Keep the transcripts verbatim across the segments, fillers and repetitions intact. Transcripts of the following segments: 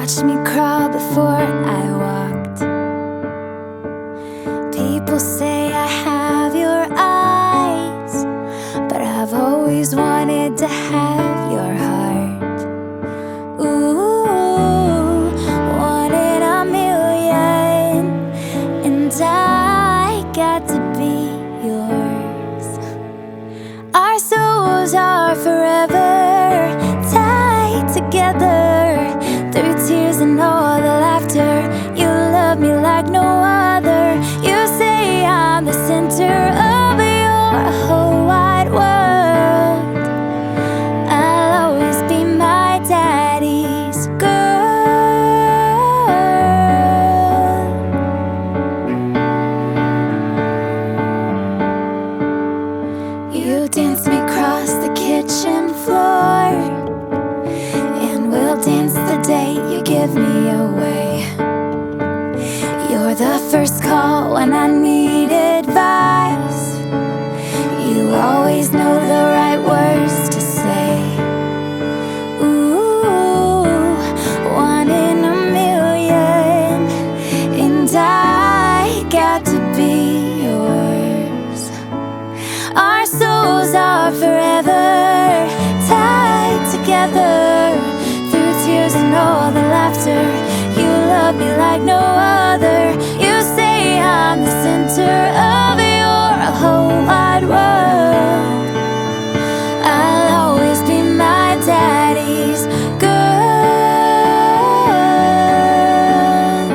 watched me crawl before I walked. People say I have your eyes, but I've always wanted to have your heart. Ooh, one in a million, and I got to be yours. Our souls are forever tied together through tears and all the laughter. You love me like no other. You say I'm the center of your whole wide world. I'll always be my daddy's girl. You dance me across the kitchen floor, and we'll dance the day you give me away. You're the first call when I need advice. You always know the right words to say. Ooh, one in a million, and I got to be yours. Our souls are forever tied together through tears and all the laughter. You love me like no other. You say I'm the center of your whole wide world. I'll always be my daddy's girl.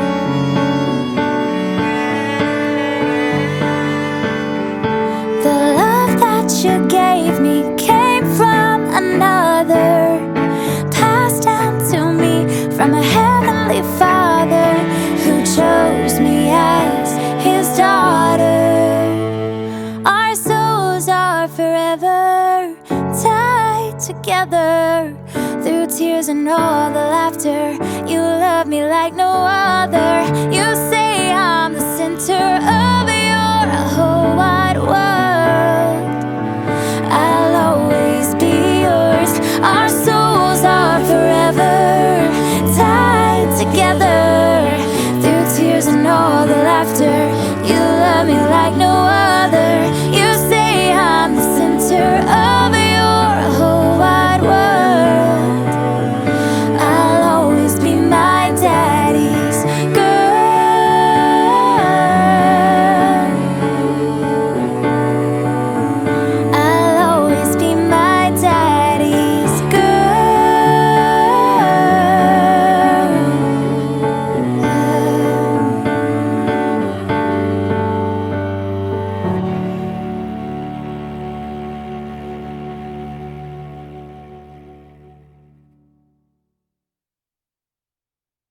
The love that you gave me came from another, passed down to me from a heavenly Father who chose me as his daughter. Our souls are forever tied together through tears and all the laughter. You love me like no other.